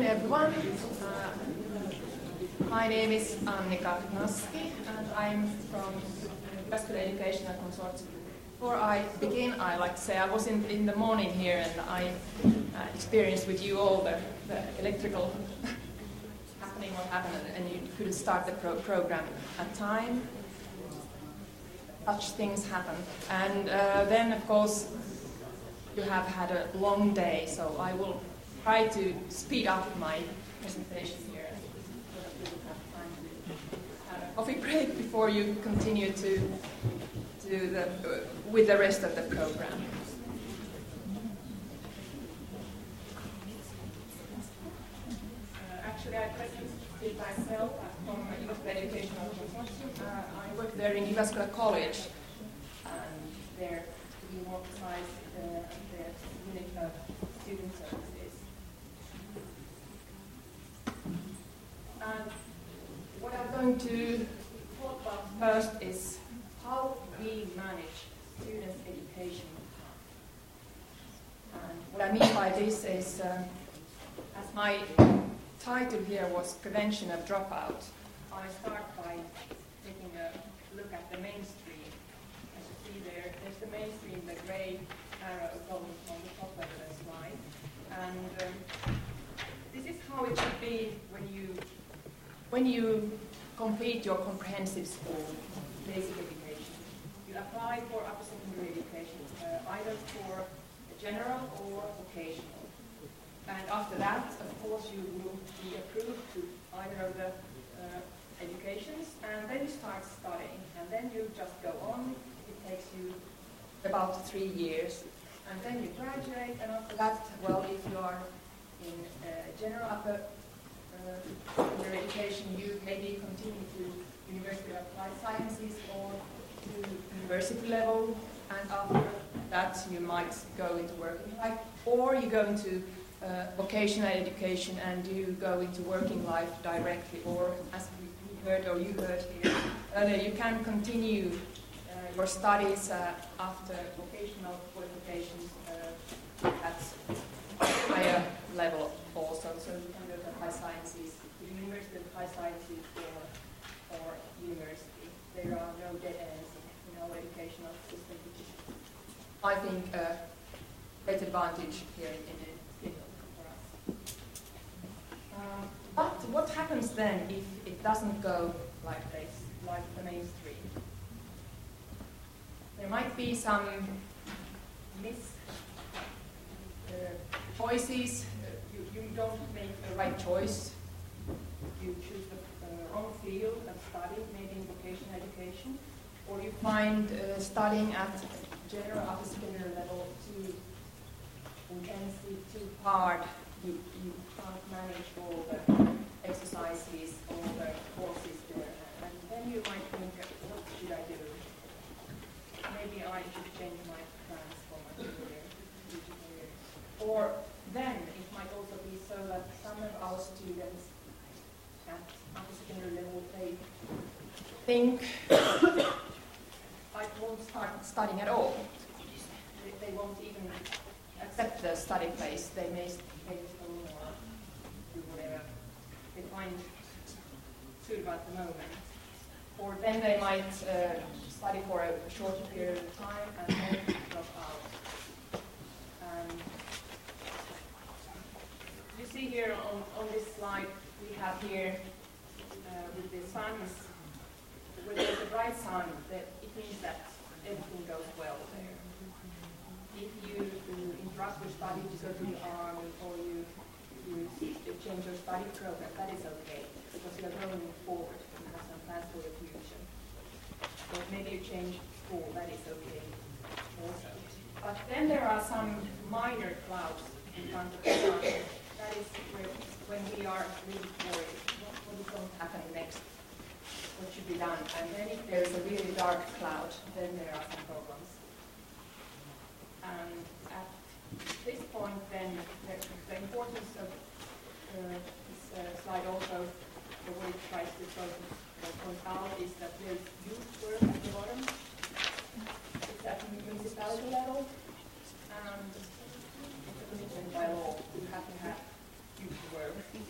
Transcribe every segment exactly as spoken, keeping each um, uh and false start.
everyone. Uh, my name is Annika Naski and I'm from Vascular Educational Consortium. Before I begin, I like to say I was in, in the morning here and I uh, experienced with you all the, the electrical happening what happened and you couldn't start the pro program at time. Such things happen. And uh, then, of course, you have had a long day, so I will try to speed up my presentation here so that we will have time to have a coffee break before you continue to, to the, uh, with the rest of the program. Uh, actually, I presented myself from Vascular Educational Consortium. Uh, I work there in Jyväskylä College, and there to be more precise, uh, the unit of student services. And what I'm going to talk about first is how we manage students' education. And what I mean by this is, um, as my title here was Prevention of Dropout, I start by taking a look at the mainstream. As you see there, there's the mainstream, the gray arrow going on the top of the slide. And um, this is how it should be when you when you complete your comprehensive school basic education. You apply for upper secondary education, uh, either for general or vocational. And after that, of course, you will be approved to either of the uh, educations, and then you start studying, and then you just go on. It takes you about three years, and then you graduate, and after that, well, if you are in uh, general upper uh, secondary education, you maybe continue to University of Applied Sciences or to university level, and after that, you might go into working life, or you go into uh, vocational education and you go into working life directly, or as we heard or you heard here earlier, you can continue uh, your studies uh, after vocational qualifications uh, at higher level also. So you can go to high sciences, to University of High Sciences or, or university. There are no dead ends in our educational system, which is, I think, a great advantage here in, in Finland for us. Um, but what happens then if it doesn't go like this, like the mainstream? There might be some mis uh, choices. Uh, you, you don't make the right choice. You choose the uh, wrong field of study, maybe in vocational education, or you find uh, studying at general upper secondary level too intensive, too hard. You, you can't manage all the exercises, all the courses there, and then you might think, what should I do? Maybe I should change my plans for my career. Or then it might also be so that some of our students at upper secondary level, they think I won't start studying at all. They, they won't even accept the study place. They may stay at home or do whatever they find suitable at the moment. Or then they might uh, study for a shorter period of time and then drop out. And you see here on, on this slide, we have here uh, with the suns, when there's a bright sun, that it means that everything goes well there. If you uh, interrupt your study to go to the army or you, you change your study program, that is okay, because you are going forward and have some plans for the future. Or maybe you change school, that is okay also. But then there are some minor clouds in front of the sun. That is where, when we are really worried, what, what is going to happen next? What should be done? And then if there is a really dark cloud, then there are some problems. And at this point, then, the, the importance of uh, this uh, slide also, the way it tries to focus or point out, is that there's youth work at the bottom. It's at the municipality level, and it's a commitment by law. You have to have youth work.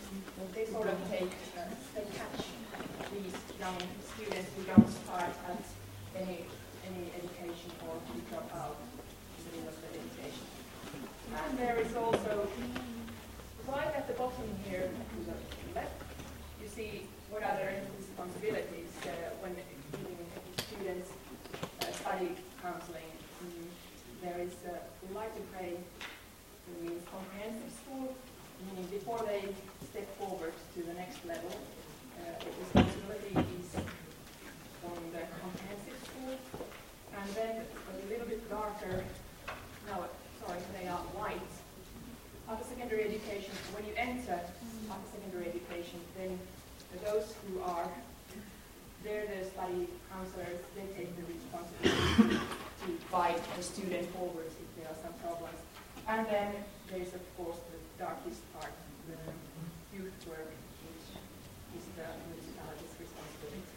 they sort of take, uh, they catch these young students who don't start at any any education or who drop out in the middle of the education. And there is also, right at the bottom here to the left, you see what are the responsibilities uh, when giving students uh, study counseling. Mm, there is uh, Light to Pray, means comprehensive school, meaning before they step forward to the next level, uh, the responsibility is on the comprehensive school. And then a little bit darker, no, sorry, they are white. Upper secondary education, when you enter upper secondary education, then those who are there, the study counselors, they take the responsibility to guide the student forward if there are some problems. And then there's, of course, the darkest part, the youth work, which is the municipality's responsibility.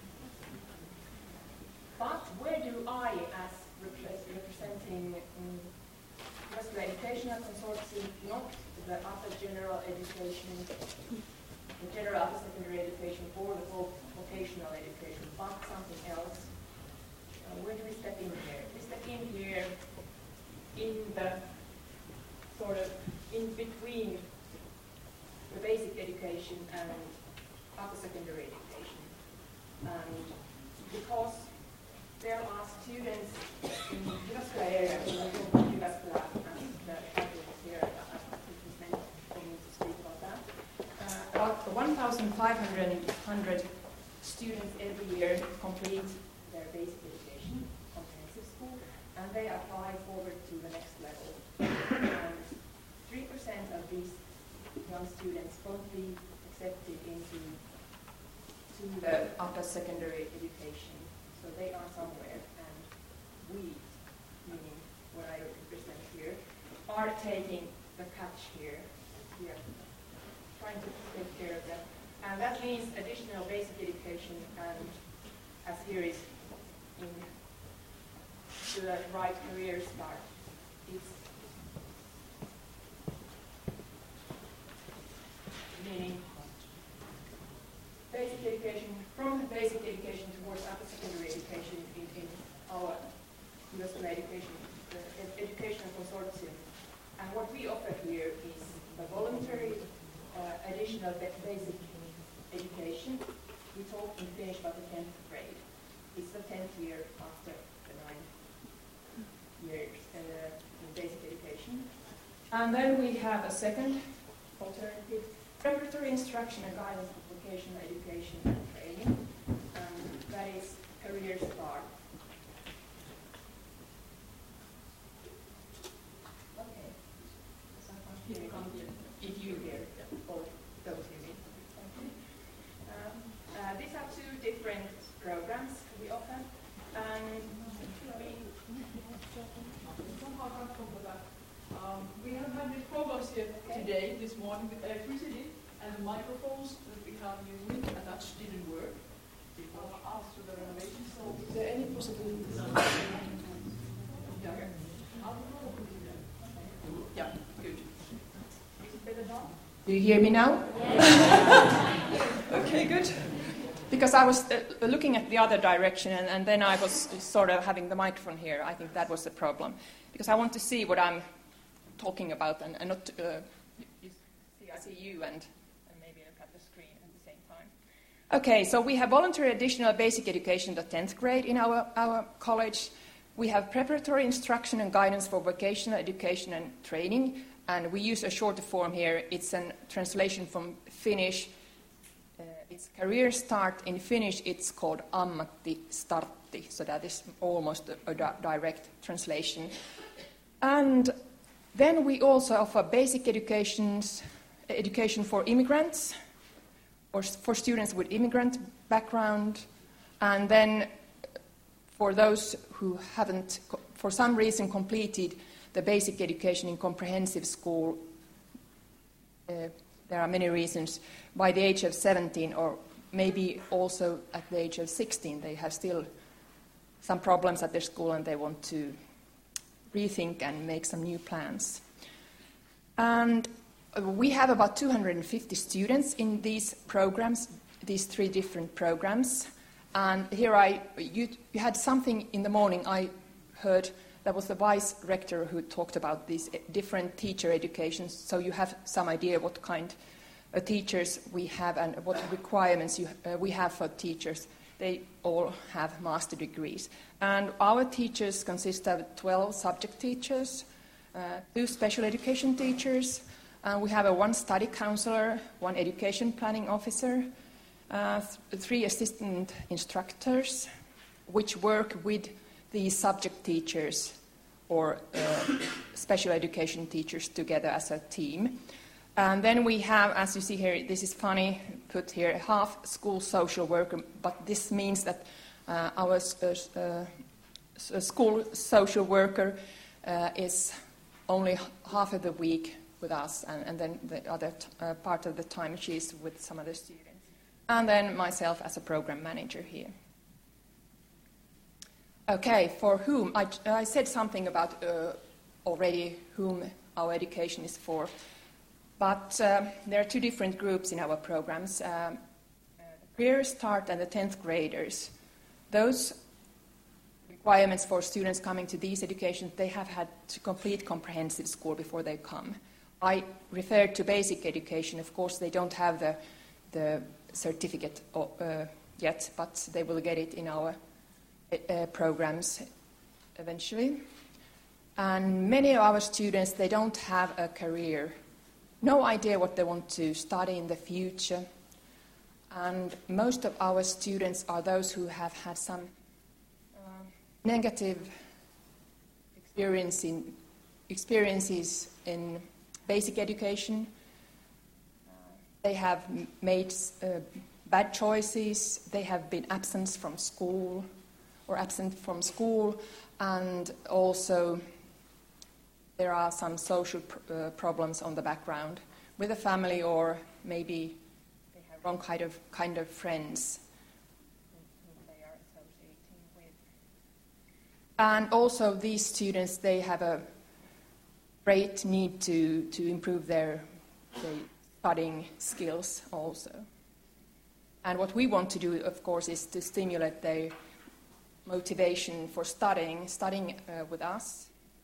But where do I, as representing um, Jyväskylä Educational Consortium, not the upper general education, the general upper secondary education or the vocational education, but something else, uh, where do we step in here? We step in here in the sort of in between the basic education and upper secondary education. And because there are students in the Jyväskylä area, in Jyväskylä, and the faculty here, I think it was meant for me to speak about that. Uh, about one thousand five hundred students every year complete their basic education, comprehensive school, and they apply forward to the next level. And three percent of these young students won't be accepted into to the upper secondary education. So they are somewhere, and we, meaning what I represent here, are taking the catch here. We are trying to take care of them. And that means additional basic education, and as here is in to the right career start, it's meaning basic education, from basic education towards upper secondary education in, in our Jyväskylä Education, the ed Educational Consortium. And what we offer here is the voluntary uh, additional basic education. We talk in Finnish about the tenth grade. It's the tenth year after the nine years uh, in basic education. And then we have a second alternative, preparatory instruction and guidance for vocational education and training, and that is Career Start. Okay. If you hear, or those you mean. Okay. Um, uh, these are two different programs we offer, and we Um, we have had these programs here okay. today, this morning, with electricity, and the microphones that we have using, and that didn't work before after the renovation. So, is there any possibility? Yeah. Yeah, good. Is it better now? Do you hear me now? Yeah. Okay, good. Because I was uh, looking at the other direction, and, and then I was sort of having the microphone here. I think that was the problem. Because I want to see what I'm talking about, and, and not uh, you see, I see you and, and maybe look at the screen at the same time. Okay, so we have voluntary additional basic education to tenth grade in our, our college. We have preparatory instruction and guidance for vocational education and training, and we use a shorter form here. It's a translation from Finnish. Uh, it's Career Start. In Finnish, it's called Ammattistartti, so that is almost a, a di direct translation. And then we also offer basic educations, education for immigrants, or for students with immigrant background, and then for those who haven't, for some reason, completed the basic education in comprehensive school. Uh, there are many reasons. By the age of seventeen, or maybe also at the age of sixteen, they have still some problems at their school and they want to rethink and make some new plans. And we have about two hundred fifty students in these programs, these three different programs. And here I, you, you had something in the morning I heard, that was the vice rector who talked about these different teacher educations, so you have some idea what kind of teachers we have and what requirements you, uh, we have for teachers. They all have master degrees. And our teachers consist of twelve subject teachers, uh, two special education teachers, and we have a one study counselor, one education planning officer, uh, th- three assistant instructors, which work with the subject teachers or uh, special education teachers together as a team. And then we have, as you see here, this is funny, put here, half school social worker, but this means that uh, our uh, uh, school social worker uh, is only half of the week with us, and, and then the other t- uh, part of the time she's with some other students. And then myself as a program manager here. Okay, for whom? I, I said something about uh, already whom our education is for. But uh, there are two different groups in our programs, um, uh, Career Start and the tenth graders. Those requirements for students coming to these educations, they have had to complete comprehensive school before they come. I refer to basic education. Of course, they don't have the, the certificate uh, yet, but they will get it in our uh, programs eventually. And many of our students, they don't have a career. No idea what they want to study in the future. And most of our students are those who have had some uh, negative experience in, experiences in basic education. Uh, they have m- made uh, bad choices. They have been absent from school or absent from school, and also there are some social pr- uh, problems on the background with the family, or maybe they have wrong kind of kind of friends who they are associating with. And also these students, they have a great need to, to improve their, their studying skills also. And what we want to do, of course, is to stimulate their motivation for studying, studying uh, with us,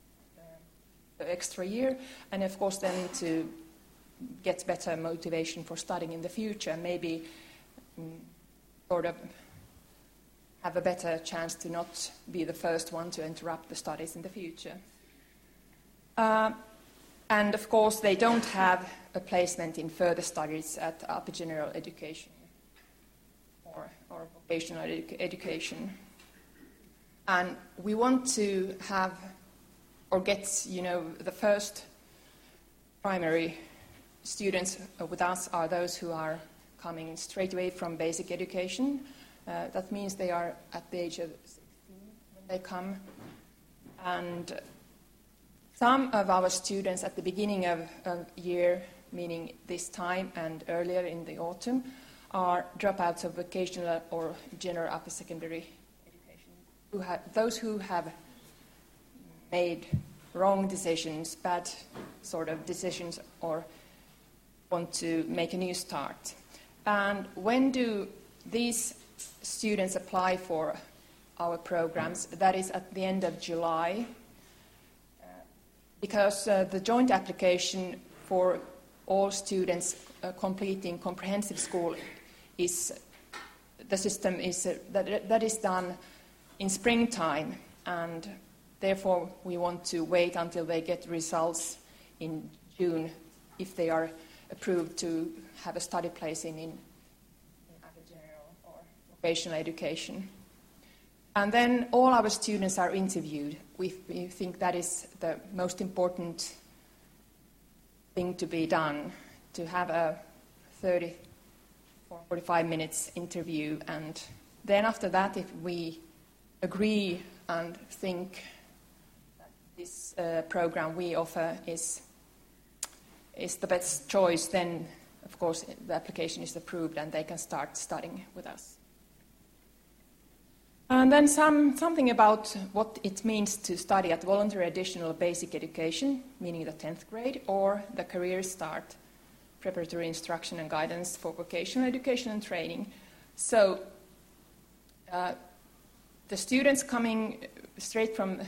extra year, and of course then to get better motivation for studying in the future, maybe um, sort of have a better chance to not be the first one to interrupt the studies in the future. Uh, and of course they don't have a placement in further studies at upper general education or, or vocational edu- education. And we want to have or get, you know, the first primary students with us are those who are coming straight away from basic education. Uh, that means they are at the age of sixteen when they come. And some of our students at the beginning of a year, meaning this time and earlier in the autumn, are dropouts of vocational or general upper secondary education. Who have, those who have made wrong decisions, bad sort of decisions, or want to make a new start. And when do these students apply for our programs? That is at the end of July, uh, because uh, the joint application for all students uh, completing comprehensive school is, the system is, uh, that, that is done in springtime, and therefore, we want to wait until they get results in June if they are approved to have a study place in, in, in upper general or vocational education. And then all our students are interviewed. We, we think that is the most important thing to be done, to have a thirty or forty-five minutes interview. And then after that, if we agree and think this uh, program we offer is is the best choice, then of course the application is approved and they can start studying with us. And then some, something about what it means to study at voluntary additional basic education, meaning the tenth grade, or the Career Start, preparatory instruction and guidance for vocational education and training. So uh, the students coming straight from,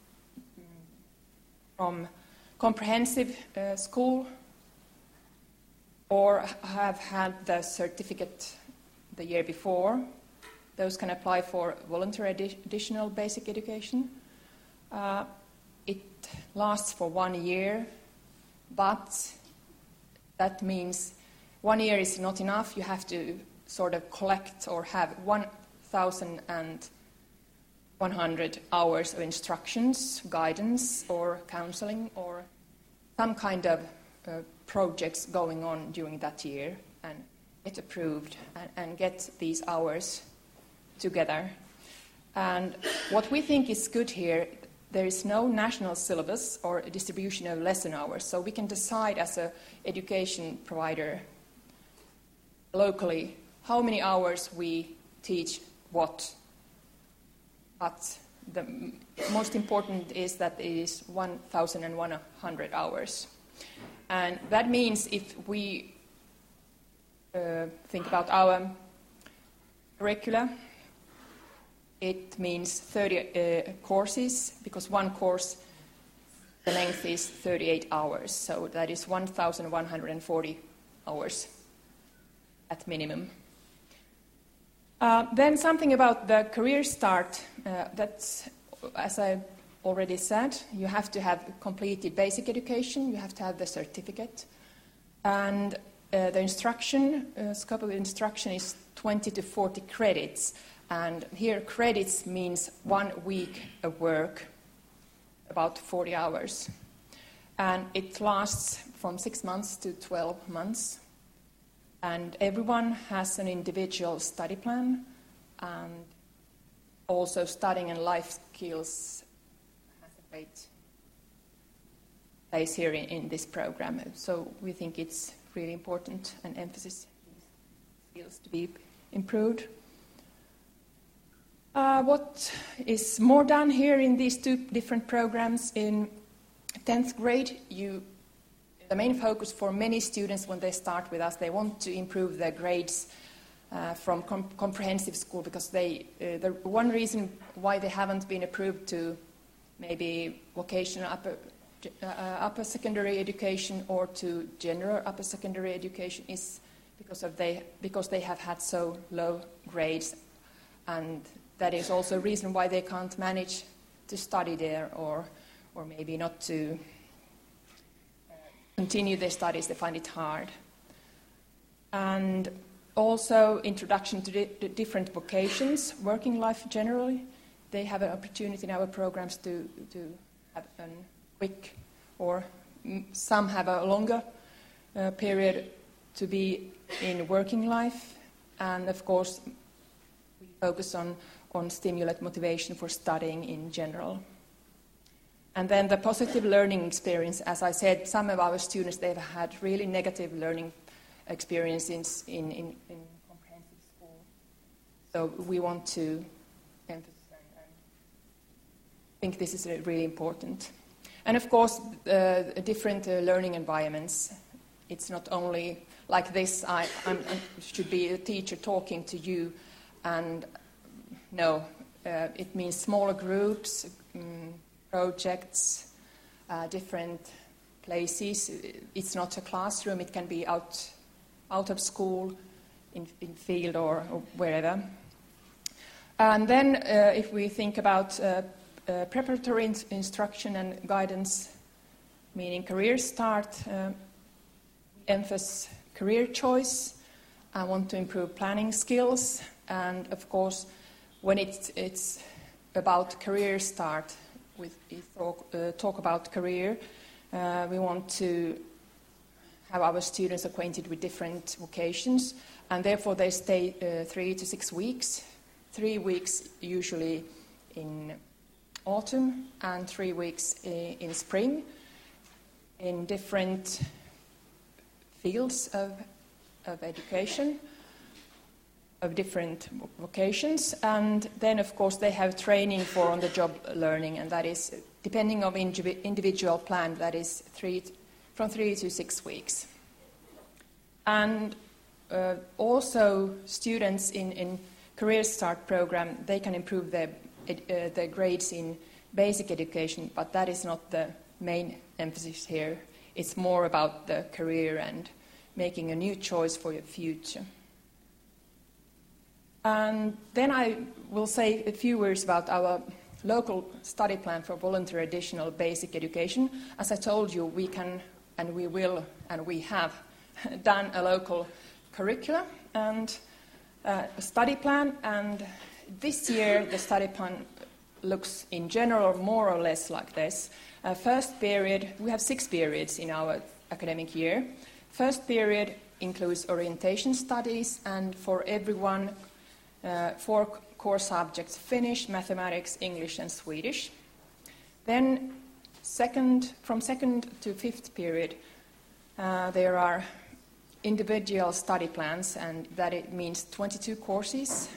from comprehensive uh, school or have had the certificate the year before, those can apply for voluntary addi- additional basic education. Uh, it lasts for one year, but that means one year is not enough. You have to sort of collect or have one thousand one hundred hours of instructions, guidance, or counseling, or some kind of uh, projects going on during that year, and get approved and, and get these hours together. And what we think is good here, there is no national syllabus or a distribution of lesson hours, so we can decide as an education provider locally how many hours we teach what. But the m- most important is that it is one thousand one hundred hours. And that means if we uh, think about our curricula, it means thirty uh, courses, because one course, the length is thirty-eight hours, so that is one thousand one hundred forty hours at minimum. Uh, then something about the Career Start. Uh, that's, as I already said, you have to have completed basic education, you have to have the certificate, and uh, the instruction, uh, scope of instruction is twenty to forty credits. And here credits means one week of work, about forty hours. And it lasts from six months to twelve months. And everyone has an individual study plan, and also studying and life skills has a great place here in, in this program. So we think it's really important and emphasis skills to be improved. Uh, what is more done here in these two different programs? In tenth grade, you, the main focus for many students when they start with us, they want to improve their grades uh, from com- comprehensive school, because they, uh, the one reason why they haven't been approved to maybe vocational upper, uh, upper secondary education or to general upper secondary education is because of they because they have had so low grades, and that is also a reason why they can't manage to study there, or or maybe not to uh, continue their studies. They find it hard. And also introduction to di- to different vocations, working life generally. They have an opportunity in our programs to, to have a quick, or mm, some have a longer uh, period to be in working life. And of course, we focus on on stimulate motivation for studying in general. And then the positive learning experience, as I said, some of our students, they've had really negative learning experiences in, in, in comprehensive school. So we want to emphasize and think this is really important. And of course, uh, different uh, learning environments. It's not only like this, I I'm, I should be a teacher talking to you, and no, uh, it means smaller groups, um, projects, uh, different places. It's not a classroom, it can be out out of school, in, in field or, or wherever. And then uh, if we think about uh, uh, preparatory in- instruction and guidance, meaning Career Start, uh, we emphasize career choice. I want to improve planning skills, and of course, when it's, it's about Career Start, we talk, uh, talk about career, uh, we want to have our students acquainted with different vocations, and therefore they stay uh, three to six weeks, three weeks usually in autumn and three weeks in, in spring, in different fields of, of education. of different vocations, and then of course they have training for on-the-job learning, and that is, depending on indiv- individual plan, that is three, from three to six weeks. And uh, also students in, in Career Start program, they can improve their, uh, their grades in basic education, but that is not the main emphasis here. It's more about the career and making a new choice for your future. And then I will say a few words about our local study plan for voluntary additional basic education. As I told you, we can and we will and we have done a local curricula and uh, a study plan, and this year the study plan looks in general more or less like this. Uh, first period, we have six periods in our academic year. First period includes orientation studies, and for everyone, uh, four core subjects: Finnish, mathematics, English, and Swedish. Then, second, from second to fifth period, uh, there are individual study plans, and that it means twenty-two courses.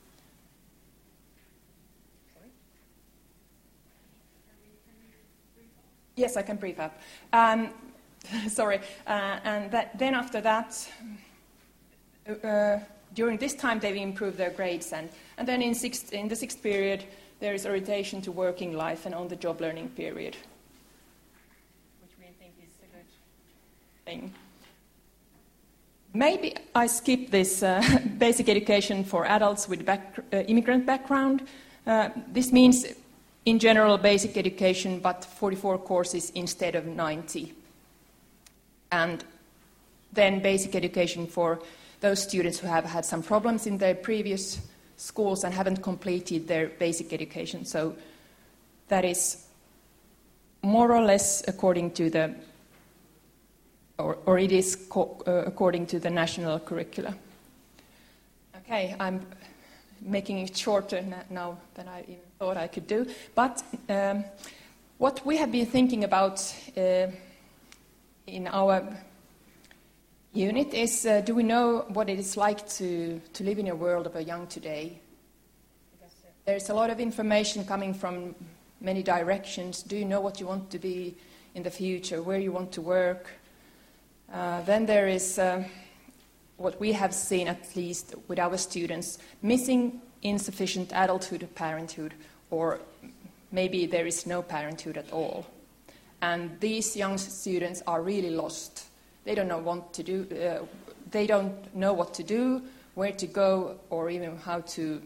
Yes, I can brief up. Um, sorry. Uh, and that, then after that, uh, during this time, they've improved their grades. And, and then in, sixth, in the sixth period, there is orientation to working life and on-the-job learning period, which we think is a good thing. Maybe I skip this uh, basic education for adults with back, uh, immigrant background. Uh, this means, in general, basic education, but forty-four courses instead of ninety. And then basic education for those students who have had some problems in their previous schools and haven't completed their basic education. So that is more or less according to the, or, or it is co- uh, according to the national curricula. Okay, I'm making it shorter now than I even thought I could do. But um, what we have been thinking about uh, in our unit is, uh, do we know what it is like to, to live in a world of a young today? Because there's a lot of information coming from many directions. Do you know what you want to be in the future, where you want to work? Uh, then there is uh, what we have seen, at least with our students, missing insufficient adulthood, parenthood, or maybe there is no parenthood at all. And these young students are really lost. They don't know what to do. Uh, they don't know what to do, where to go, or even how to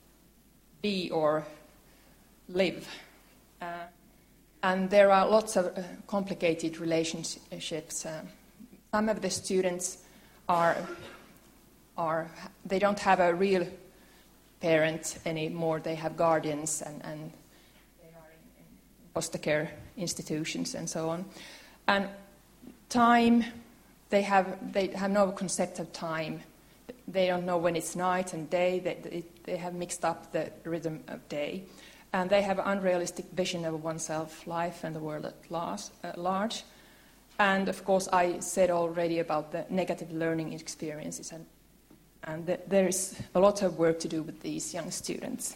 be or live. Uh, and there are lots of uh, complicated relationships. Uh, some of the students are are they don't have a real parent anymore. They have guardians, and, and they are in, in foster care institutions and so on. And time, they have they have no concept of time. They don't know when it's night and day. They, they have mixed up the rhythm of day. And they have an unrealistic vision of oneself, life, and the world at large. And, of course, I said already about the negative learning experiences. And, and the, there is a lot of work to do with these young students.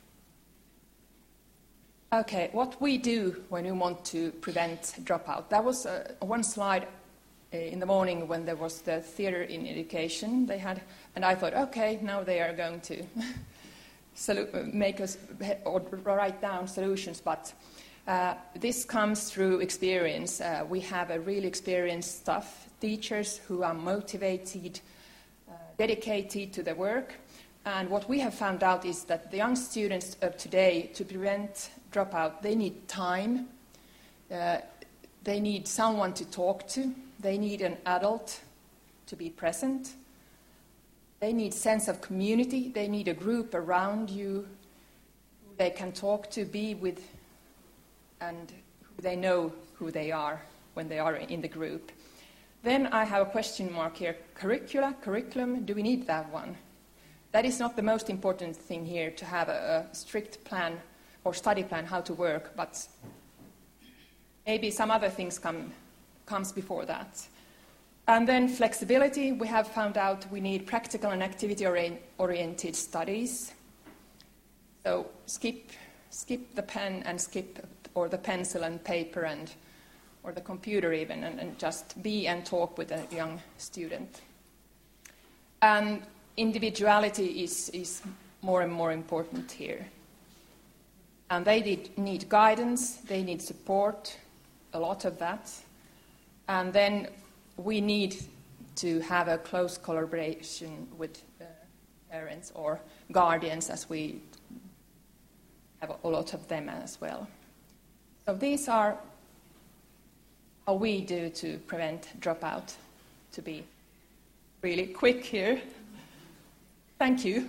Okay, what we do when we want to prevent dropout. That was uh, one slide uh, in the morning when there was the theatre in education they had. And I thought, okay, now they are going to make us or write down solutions. But uh, this comes through experience. Uh, we have a really experienced staff, teachers who are motivated, uh, dedicated to their work. And what we have found out is that the young students of today, to prevent dropout, they need time. Uh, they need someone to talk to. They need an adult to be present. They need sense of community. They need a group around you who they can talk to, be with, and who they know who they are when they are in the group. Then I have a question mark here. Curricula, curriculum, do we need that one? That is not the most important thing here, to have a, a strict plan or study plan how to work, but maybe some other things come comes before that. And then flexibility, we have found out we need practical and activity-oriented studies. So skip, skip the pen and skip, or the pencil and paper and, or the computer even, and, and just be and talk with a young student. And individuality is, is more and more important here. And they did need guidance, they need support, a lot of that. And then we need to have a close collaboration with uh, parents or guardians, as we have a lot of them as well. So these are how we do to prevent dropout, to be really quick here. Thank you.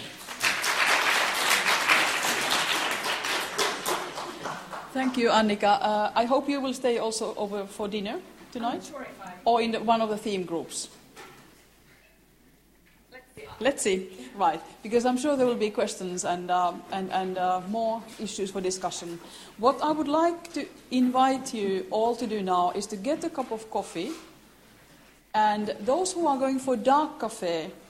Thank you, Annika. Uh, I hope you will stay also over for dinner tonight, Sure if I... or in the, one of the theme groups. Let's see. Let's see, right? Because I'm sure there will be questions and um, and and uh, more issues for discussion. What I would like to invite you all to do now is to get a cup of coffee, and those who are going for dark cafe,